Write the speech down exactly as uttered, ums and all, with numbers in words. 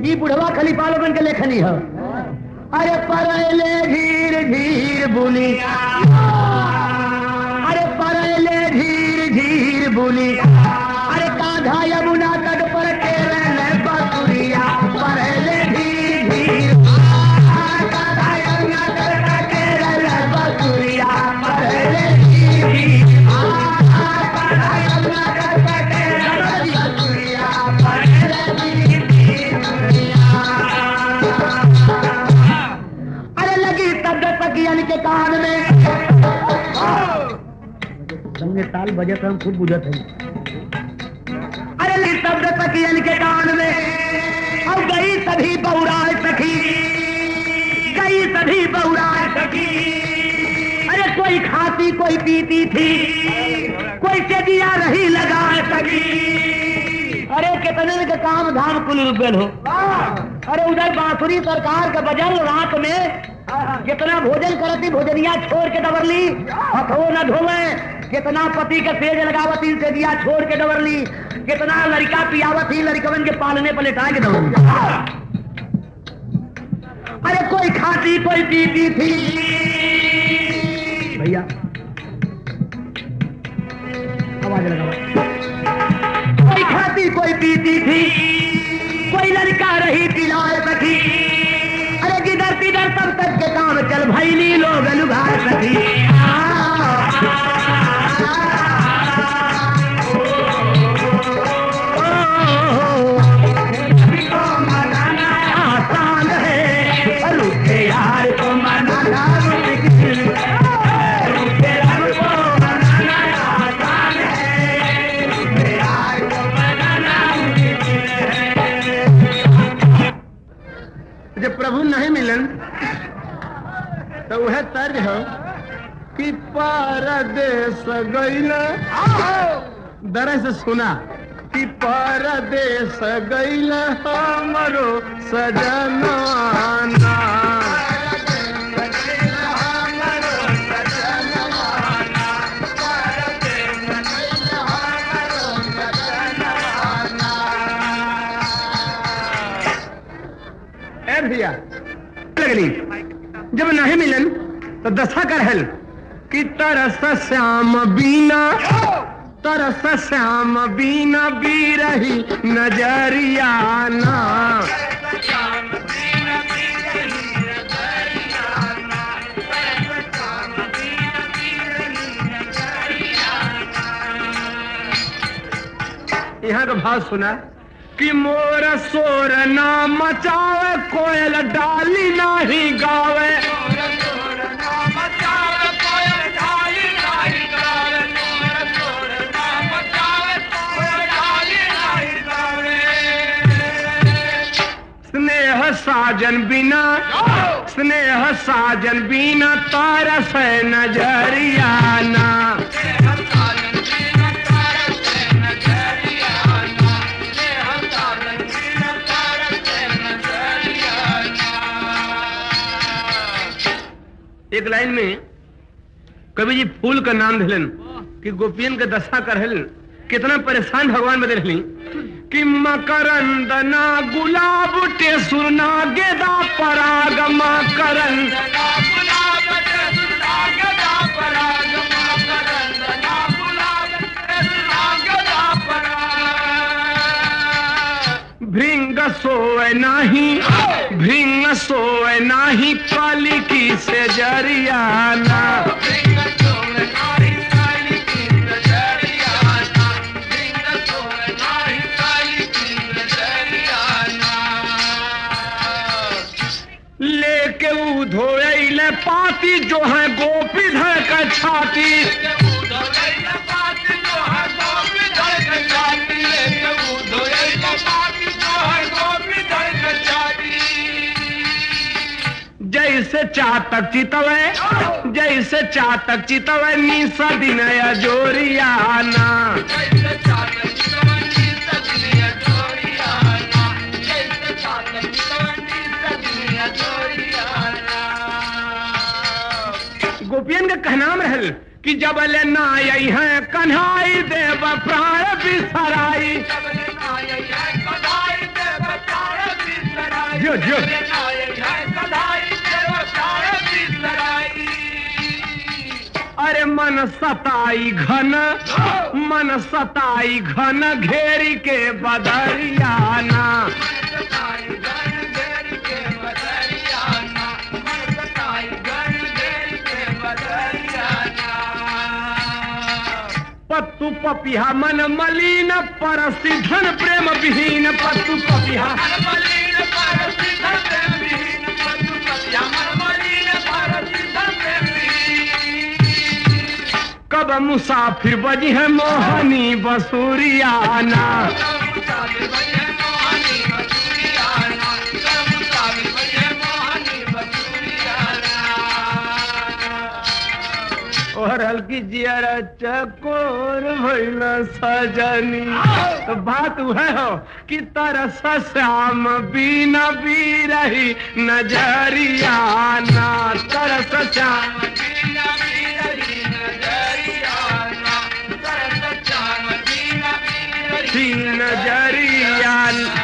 ये बुढ़वा खलीफा लोगन के लेखनी है। अरे परले धीर धीर बुनी, अरे परले धीर धीर बुनी, अरे कांधा यमुना तट पर केरले बसुरिया, परले धीर धीर, कांधा यमुना तट पर केरले बसुरिया, परले धीर धीर, कांधा यमुना तट पर केरले बसुरिया, परले धीर धीर। अरे लगी तब तकियन के कान में, संगे ताल बजे तो हम खूब बुझत है। अरे लगी तब तकियन के कान में, अब गई सभी बहुराए सखी, गई सभी बहुराए सखी। अरे कोई खाती कोई पीती थी, कोई से दिया रही लगाए सखी। अरे कितने के काम धाम कुल रुपये हो। अरे उधर बांसुरी सरकार का बजल रात में कितना भोजन करती, भोजनिया छोड़ के दबर ली, हथो न धोवे, कितना पति के तेज लगावती से दिया छोड़ के दबर ली, कितना लड़का पियावती, लड़कवन के पालने पर लेटा के दबर ली। अरे कोई खाती कोई पीती थी भैया, आवाज लगा, कोई खाती कोई पीती थी, कोई लड़का रही पिलाए सखी। अरे किधर किधर तब तक के काम चल भैली लोग लुगाए सखी। आसान है रूठे यार को मनाना, जब प्रभु नहीं मिलन तो वह तर्ज हो कि परदेस गईला। दर से सुना कि परदेस गईला हमरो सजनवाना, भैया लगली जब नहीं मिलन तो दशा कर हल कि तरस श्याम बीना, तरस श्याम बीना बी रही नजरियाना। यहाँ का भाव सुना कि मोर सोर ना मचावे, कोयल डाली नाही गावे, मोर सोर ना मचावे, कोयल डाली नाही गावे, मोर सोर ना मचावे, कोयल डाली नाही गावे। स्नेह साजन बिना, स्नेह साजन बिना तरस नजरियाना, एक लाइन में कवि जी फूल का नाम दिलन कि गोपियन का दशा करहल, कितना परेशान भगवान बदल रही कि मकरंद ना गुलाब टेसुर ना गेदा पराग, मकरंद ना गुलाब टेसुर ना गेदा पराग, मकरंद ना गुलाब टेसुर ना गेदा पराग। भृंग सोए नाही, भृंग सोए नाही काली की से जरियाना, भृंग सोए नाही काली की से जरियाना, भृंग सोए नाही काली की से जरियाना। लेके ऊ धोइले पाती जो है गोपी धर का छाती, जैसे चातक चितवे, जैसे चातक चितवे निशा दिन जोरियाना, जैसे चातक चितवे निशा दिन जोरियाना, जैसे चातक चितवे निशा दिन जोरियाना। गोपियन का कहनाम रहल कि जब ले ना आई है कन्हाई देव प्राण बिसराई, जब ले ना आई है कन्हाई देव प्राण बिसराई। जियो जियो अरे मन सताई घन मन सताई घन घेरी के बदरियाना पत्तु पपिहा मन मलिन परसि धन प्रेम विहीन पत्तु पपिहा कब मुसाफिर बजी है मोहनी बसूरियाना और हल्की जियारा चकोर भइल सजनी तो बात है हो कि तरस श्याम बीना बी रही नजरियाना तरस श्याम बीना बी रही नजरियाना तरस श्याम बीना बी रही नजरियाना